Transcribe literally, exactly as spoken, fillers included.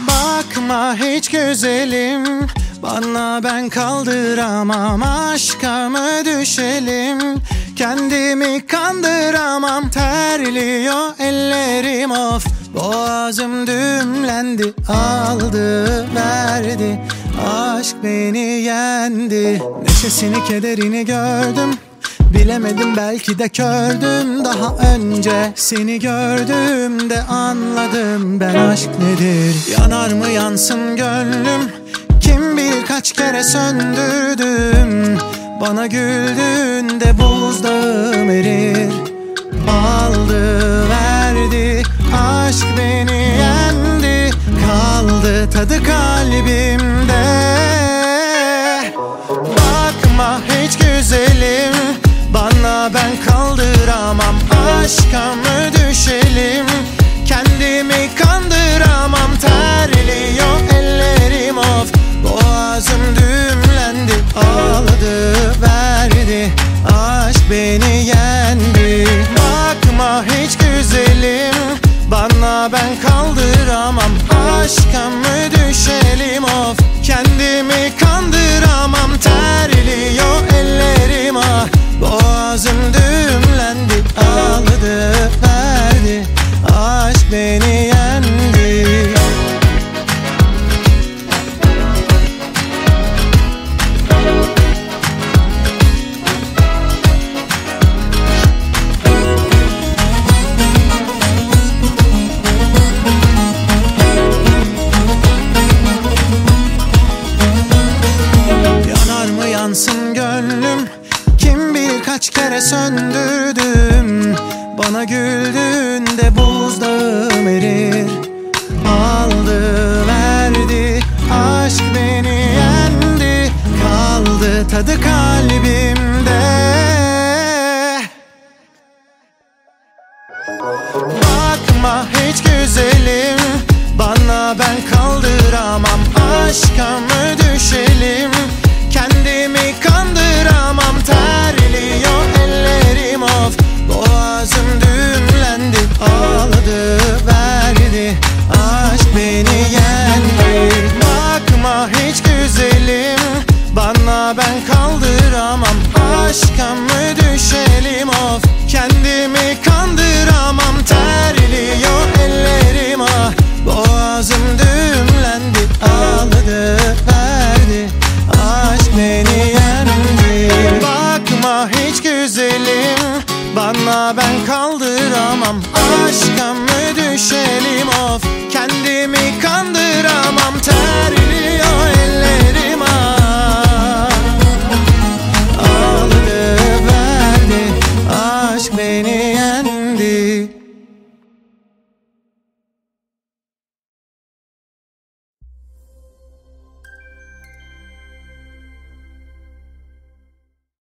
Bakma hiç güzelim, bana ben kaldıramam. Aşka mı düşelim, kendimi kandıramam. Terliyor ellerim of, boğazım düğümlendi. Aldı verdi, aşk beni yendi. Neşesini kederini gördüm, bilemedim belki de kördüm. Daha önce seni gördüğümde anladım ben aşk nedir. Yanar mı yansın gönlüm, kim bilir kaç kere söndürdüm. Bana güldüğünde buzdağım erir. Aldı verdi, aşk beni yendi. Kaldı tadı kalbimde. Bakma hiç güzelim, bana ben kaldıramam. Aşka mı düşelim, kendimi kandıramam. Terliyor ellerim of, boğazım düğümlendi. Aldı verdi, aşk beni yendi. Bakma hiç güzelim, bana ben kaldıramam. Aşka mı düşelim of, kendimi kandıramam. Terliyor ellerim ah, boğazım düğümlendi. Aldı verdi, aşk beni yendi. Yanar mı yansın gönlüm, kim bilir kaç kere söndürdüm. Bana güldüğünde buzdağım erir. Aldı verdi, aşk beni yendi. Kaldı tadı kalbimde. Bakma hiç güzelim, bana ben kaldıramam. Aşka mı düşelim, kendimi kandıramam. Terliyor ellerim of, boğazım düğümlendi. Aldı verdi, aşk beni yendi. Bakma hiç güzelim, bana ben kaldıramam. Aşka mı düşelim of, kendimi kandıramam. Terliyor ellerim ah, boğazım düğümlendi. Aldı verdi, aşk beni yendi. Bakma hiç güzelim, bana ben kaldıramam. Aşka mı düşelim of, kendimi kandıramam.